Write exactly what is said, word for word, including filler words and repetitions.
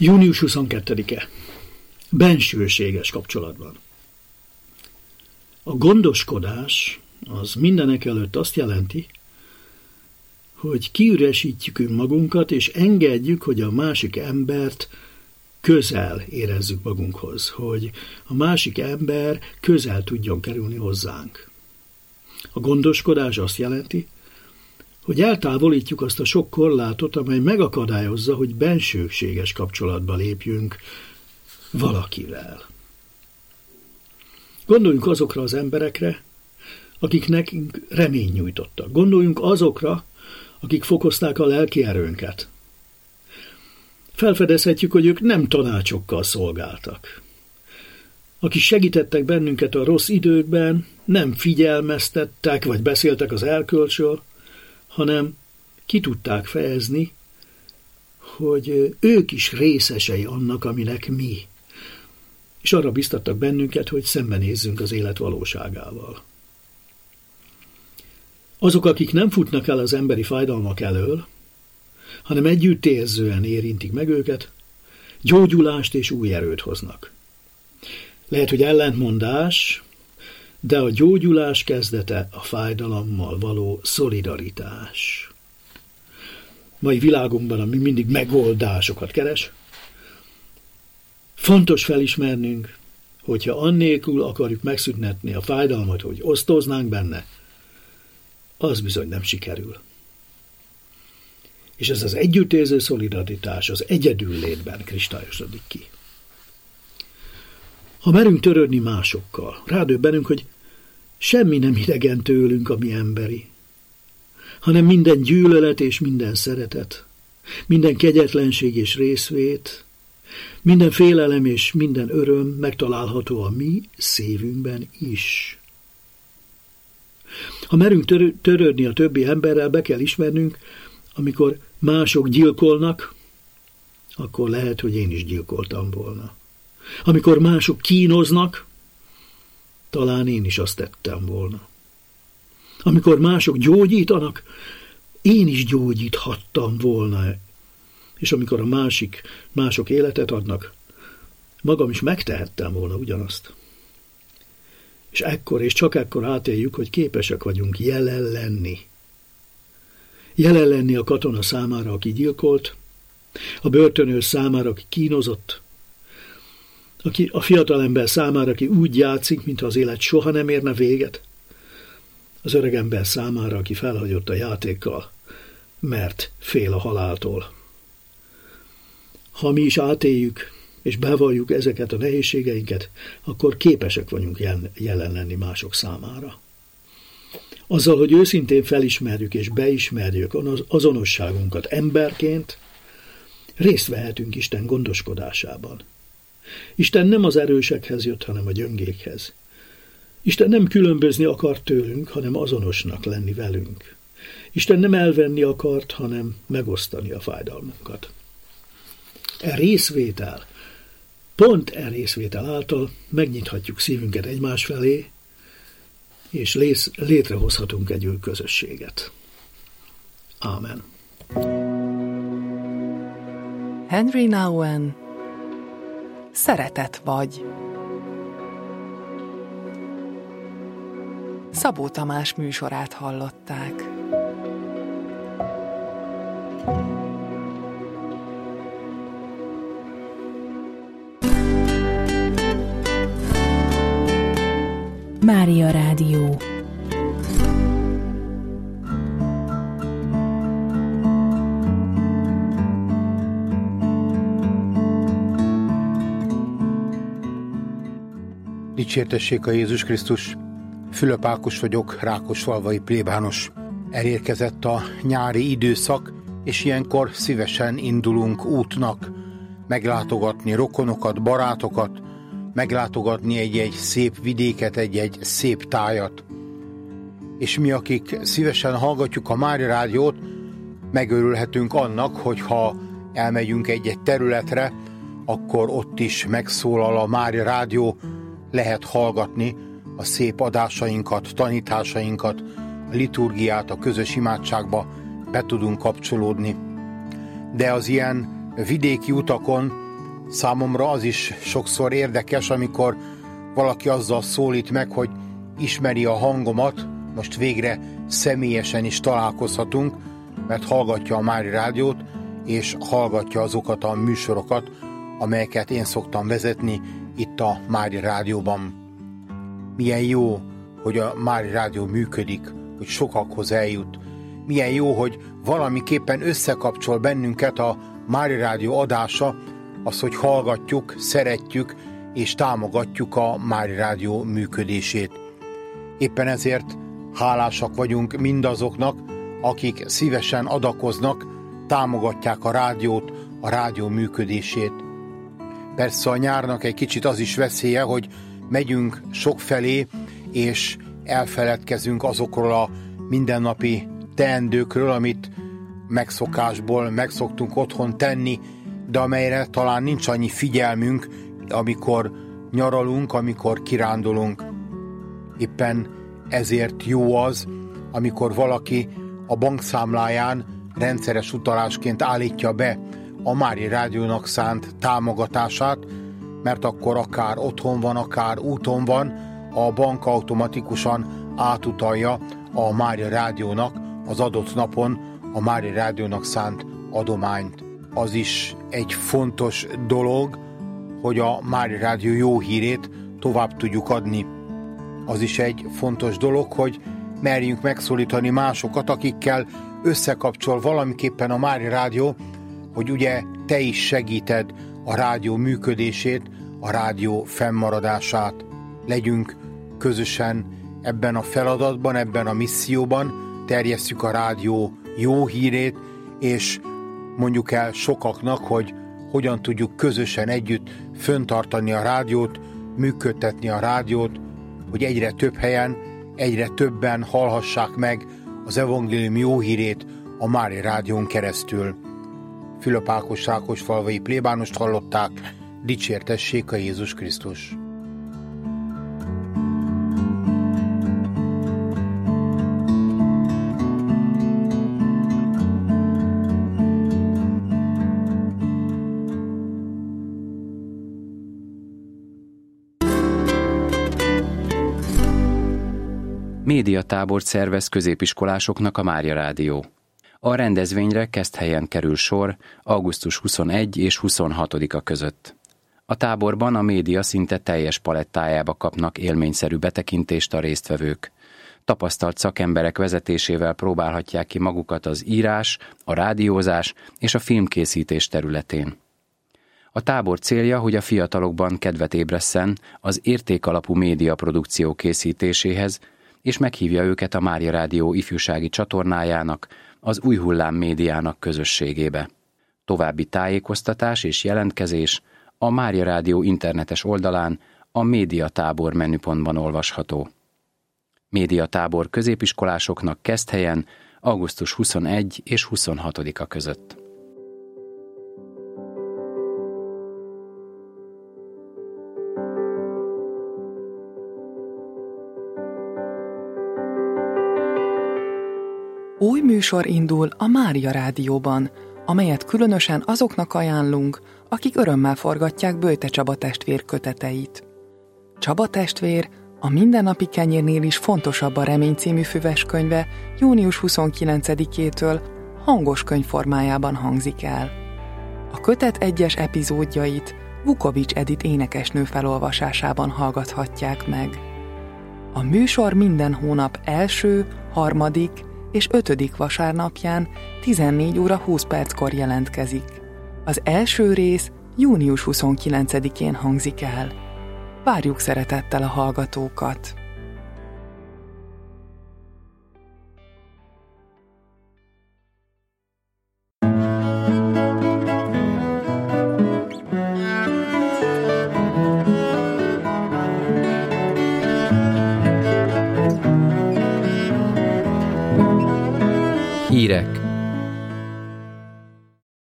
június huszonkettedike. Bensőséges kapcsolatban. A gondoskodás az mindenek előtt azt jelenti, hogy kiüresítjük magunkat, és engedjük, hogy a másik embert közel érezzük magunkhoz, hogy a másik ember közel tudjon kerülni hozzánk. A gondoskodás azt jelenti, hogy eltávolítjuk azt a sok korlátot, amely megakadályozza, hogy bensőséges kapcsolatba lépjünk valakivel. Gondoljunk azokra az emberekre, akik nekünk reményt nyújtottak. Gondoljunk azokra, akik fokozták a lelki erőnket. Felfedezhetjük, hogy ők nem tanácsokkal szolgáltak. Akik segítettek bennünket a rossz időkben, nem figyelmeztettek, vagy beszéltek az erkölcsről, hanem ki tudták fejezni, hogy ők is részesei annak, aminek mi. És arra biztattak bennünket, hogy szembenézzünk az élet valóságával. Azok, akik nem futnak el az emberi fájdalmak elől, hanem együttérzően érintik meg őket, gyógyulást és új erőt hoznak. Lehet, hogy ellentmondás, de a gyógyulás kezdete a fájdalommal való szolidaritás. Mai világunkban, ami mindig megoldásokat keres, fontos felismernünk, hogyha annélkül akarjuk megszüntetni a fájdalmat, hogy osztoznánk benne, az bizony nem sikerül. És ez az együttérző szolidaritás az egyedül létben kristályosodik ki. Ha merünk törődni másokkal, rádöbbenünk, hogy semmi nem idegen tőlünk, ami emberi, hanem minden gyűlölet és minden szeretet, minden kegyetlenség és részvét, minden félelem és minden öröm megtalálható a mi szívünkben is. Ha merünk törő, törődni a többi emberrel, be kell ismernünk, amikor mások gyilkolnak, akkor lehet, hogy én is gyilkoltam volna. Amikor mások kínoznak, talán én is azt tettem volna. Amikor mások gyógyítanak, én is gyógyíthattam volna. És amikor a másik, mások életet adnak, magam is megtehettem volna ugyanazt. És ekkor és csak ekkor átéljük, hogy képesek vagyunk jelen lenni. Jelen lenni a katona számára, aki gyilkolt, a börtönőr számára, aki kínozott, aki, a fiatalember számára, aki úgy játszik, mintha az élet soha nem érne véget, az öregember számára, aki felhagyott a játékkal, mert fél a haláltól. Ha mi is átéljük és bevalljuk ezeket a nehézségeinket, akkor képesek vagyunk jelen lenni mások számára. Azzal, hogy őszintén felismerjük és beismerjük az azonosságunkat emberként, részt vehetünk Isten gondoskodásában. Isten nem az erősekhez jött, hanem a gyöngékhez. Isten nem különbözni akart tőlünk, hanem azonosnak lenni velünk. Isten nem elvenni akart, hanem megosztani a fájdalmunkat. E részvétel, pont e részvétel által megnyithatjuk szívünket egymás felé, és lész, létrehozhatunk egy új közösséget. Ámen. Henry Nouwen, Szeretet vagy. Szabó Tamás műsorát hallották. Mária Rádió. Dicsértessék a Jézus Krisztus! Fülöp Ákos vagyok, rákosfalvai plébános. Elérkezett a nyári időszak, és ilyenkor szívesen indulunk útnak, meglátogatni rokonokat, barátokat, meglátogatni egy-egy szép vidéket, egy-egy szép tájat. És mi, akik szívesen hallgatjuk a Mária Rádiót, megörülhetünk annak, hogyha elmegyünk egy-egy területre, akkor ott is megszólal a Mária Rádió, lehet hallgatni a szép adásainkat, tanításainkat, a liturgiát, a közös imádságba be tudunk kapcsolódni. De az ilyen vidéki utakon Számomra az is sokszor érdekes, amikor valaki azzal szólít meg, hogy ismeri a hangomat, most végre személyesen is találkozhatunk, mert hallgatja a Mária Rádiót, és hallgatja azokat a műsorokat, amelyeket én szoktam vezetni itt a Mária Rádióban. Milyen jó, hogy a Mária Rádió működik, hogy sokakhoz eljut. Milyen jó, hogy valamiképpen összekapcsol bennünket a Mária Rádió adása, az, hogy hallgatjuk, szeretjük és támogatjuk a Mária Rádió működését. Éppen ezért hálásak vagyunk mindazoknak, akik szívesen adakoznak, támogatják a rádiót, a rádió működését. Persze a nyárnak egy kicsit az is veszélye, hogy megyünk sokfelé, és elfeledkezünk azokról a mindennapi teendőkről, amit megszokásból megszoktunk otthon tenni, de amelyre talán nincs annyi figyelmünk, amikor nyaralunk, amikor kirándulunk. Éppen ezért jó az, amikor valaki a bankszámláján rendszeres utalásként állítja be a Mária Rádiónak szánt támogatását, mert akkor akár otthon van, akár úton van, a bank automatikusan átutalja a Mária Rádiónak az adott napon a Mária Rádiónak szánt adományt. Az is egy fontos dolog, hogy a Mária Rádió jó hírét tovább tudjuk adni. Az is egy fontos dolog, hogy merjünk megszólítani másokat, akikkel összekapcsol valamiképpen a Mária Rádió, hogy ugye te is segíted a rádió működését, a rádió fennmaradását. Legyünk közösen ebben a feladatban, ebben a misszióban, terjesszük a rádió jó hírét, és mondjuk el sokaknak, hogy hogyan tudjuk közösen együtt föntartani a rádiót, működtetni a rádiót, hogy egyre több helyen, egyre többen hallhassák meg az evangélium jó hírét a Mária Rádión keresztül. Fülöp Ákos rákosfalvai plébánost hallották, dicsértessék a Jézus Krisztus! Médiatábort szervez középiskolásoknak a Mária Rádió. A rendezvényre Keszthelyen kerül sor augusztus huszonegyedike és huszonhatodika között. A táborban a média szinte teljes palettájába kapnak élményszerű betekintést a résztvevők. Tapasztalt szakemberek vezetésével próbálhatják ki magukat az írás, a rádiózás és a filmkészítés területén. A tábor célja, hogy a fiatalokban kedvet ébresszen az értékalapú médiaprodukció készítéséhez, és meghívja őket a Mária Rádió ifjúsági csatornájának, az Új Hullám médiának közösségébe. További tájékoztatás és jelentkezés a Mária Rádió internetes oldalán a Médiatábor menüpontban olvasható. Médiatábor középiskolásoknak Keszthelyen augusztus huszonegyedike és huszonhatodika között. Új műsor indul a Mária Rádióban, amelyet különösen azoknak ajánlunk, akik örömmel forgatják Böjte Csaba testvér köteteit. Csaba testvér a mindennapi kenyérnél is fontosabb a remény című füveskönyve június huszonkilencedikétől hangos könyv formájában hangzik el. A kötet egyes epizódjait Vukovics Edit énekesnő felolvasásában hallgathatják meg. A műsor minden hónap első, harmadik és ötödik vasárnapján tizennégy óra húsz perckor jelentkezik. Az első rész június huszonkilencedikén hangzik el. Várjuk szeretettel a hallgatókat! Hírek